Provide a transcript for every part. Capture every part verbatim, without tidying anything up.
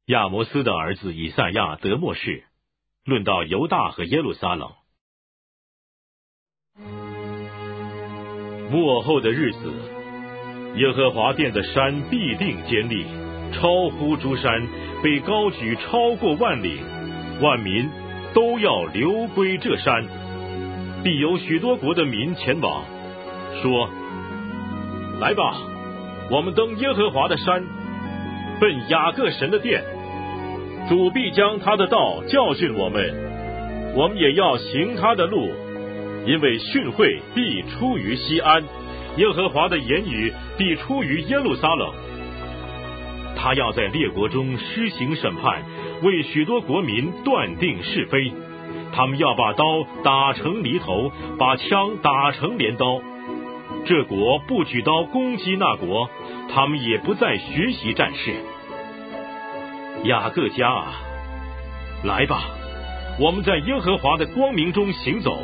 亚摩斯的儿子以赛亚得默示，论到犹大和耶路撒冷。末后的日子，耶和华殿的山必定坚立，超乎诸山，被高举超过万里，万民都要流归这山。必有许多国的民前往，说：来吧，我们登耶和华的山，奔雅各神的殿。主必将他的道教训我们，我们也要行他的路，因为训诲必出于西安，耶和华的言语必出于耶路撒冷。他要在列国中施行审判，为许多国民断定是非。他们要把刀打成犁头，把枪打成镰刀。这国不举刀攻击那国，他们也不再学习战事。雅各家啊，来吧，我们在耶和华的光明中行走。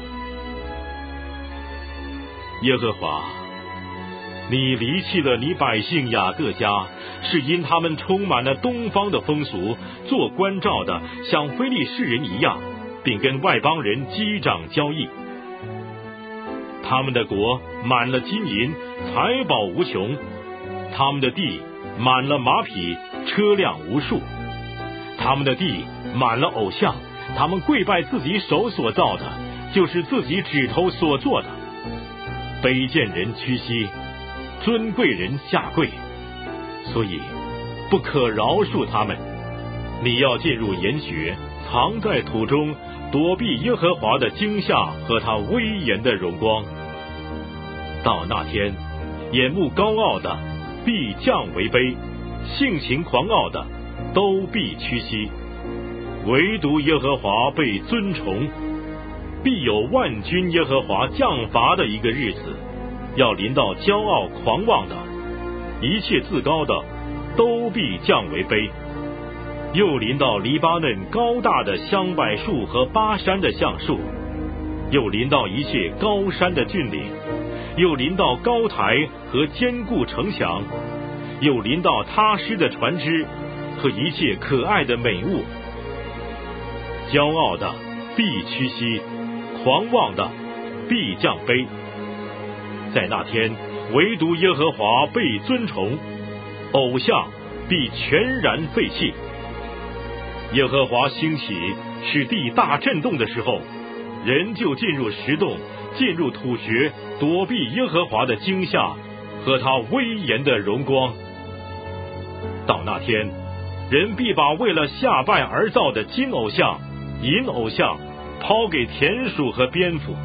耶和华，你离弃了你百姓雅各家，是因他们充满了东方的风俗，做关照的像非利士人一样，并跟外邦人击掌交易。他们的国满了金银，财宝无穷，他们的地满了马匹，车辆无数。他们的地满了偶像，他们跪拜自己手所造的，就是自己指头所做的。卑贱人屈膝，尊贵人下跪，所以不可饶恕他们。你要进入岩穴，藏在土中，躲避耶和华的惊吓和他威严的荣光。到那天，眼目高傲的必降为卑，性情狂傲的都必屈膝，唯独耶和华被尊崇。必有万军耶和华降罚的一个日子，要临到骄傲狂妄的，一切自高的都必降为卑。又临到黎巴嫩高大的香柏树和巴山的橡树，又临到一切高山的峻岭，又临到高台和坚固城墙，又临到他施的船只和一切可爱的美物。骄傲的必屈膝，狂妄的必降卑。在那天，唯独耶和华被尊崇，偶像必全然废弃。耶和华兴起，使地大震动的时候，人就进入石洞，进入土穴，躲避耶和华的惊吓和他威严的荣光。到那天，人必把为了下拜而造的金偶像、银偶像抛给田鼠和蝙蝠。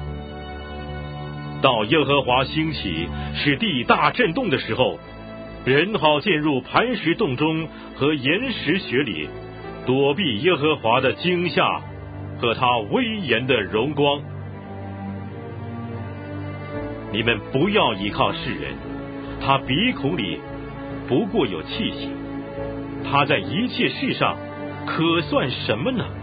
到耶和华兴起，使地大震动的时候，人好进入磐石洞中和岩石穴里，躲避耶和华的惊吓和他威严的荣光。你们不要依靠世人，他鼻孔里不过有气息，他在一切事上可算什么呢？